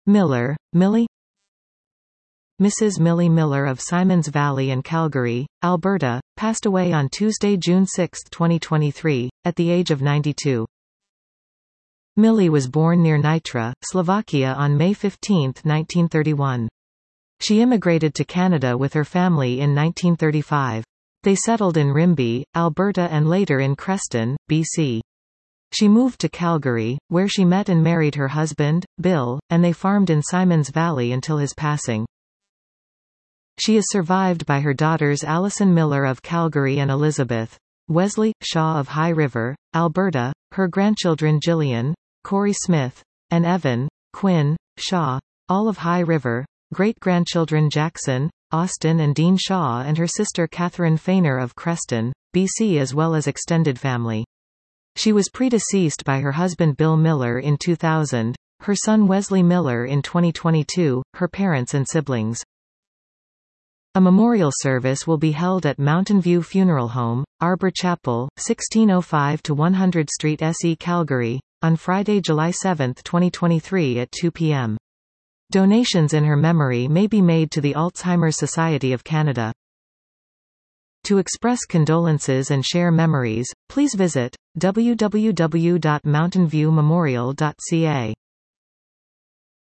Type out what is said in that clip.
Miller, Millie. Mrs. Millie Miller of Simons Valley and Calgary, Alberta, passed away on Tuesday, June 6, 2023, at the age of 92. Millie was born near Nitra, Slovakia on May 15, 1931. She immigrated to Canada with her family in 1935. They settled in Rimbey, Alberta and later in Creston, BC. She moved to Calgary, where she met and married her husband, Bill, and they farmed in Simons Valley until his passing. She is survived by her daughters Alison Miller of Calgary and Elizabeth Wesley Shaw of High River, Alberta, her grandchildren Gillian, Corey Smith, and Evan Quinn Shaw, all of High River, great-grandchildren Jackson, Austin and Dean Shaw, and her sister Catherine Fainer of Creston, BC, as well as extended family. She was predeceased by her husband Bill Miller in 2000, her son Wesley Miller in 2022, her parents and siblings. A memorial service will be held at Mountain View Funeral Home, Arbor Chapel, 1605 to 100 Street SE, Calgary, on Friday, July 7, 2023 at 2 p.m. Donations in her memory may be made to the Alzheimer's Society of Canada. To express condolences and share memories, please visit www.mountainviewmemorial.ca.